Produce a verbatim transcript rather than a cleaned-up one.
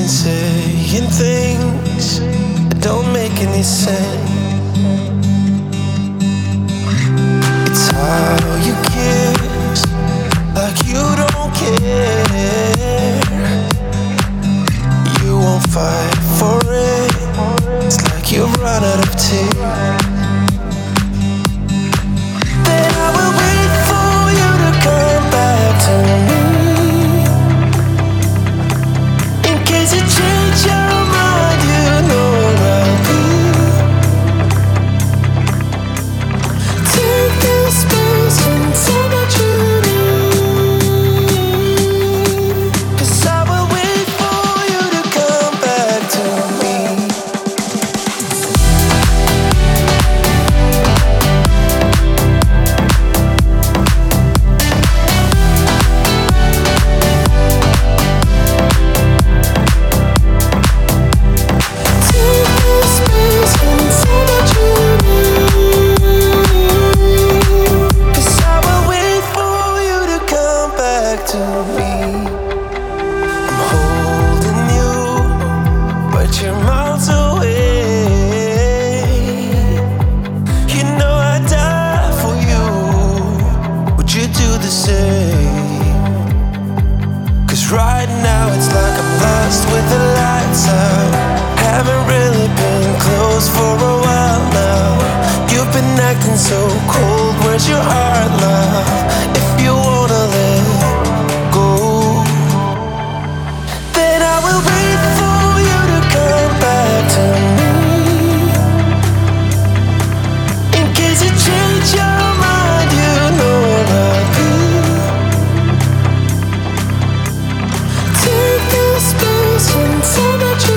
been saying things that don't make any sense. It's how you kiss, like you don't care. You won't fight for it. It's like you've run out of tears. Then I will wait for you to come back to me. In case you change your mind, you know where I'll be. Take the space and tell the truth. 'Cause I will wait for you to come back to me. To me, I'm holding you, but you're miles away. You know I'd die for you. Would you do the same? 'Cause right now it's like I'm lost with the lights out. Haven't really been close for a while now. You've been acting so cold. Where's your heart, love? If you wanna let space and tell the truth.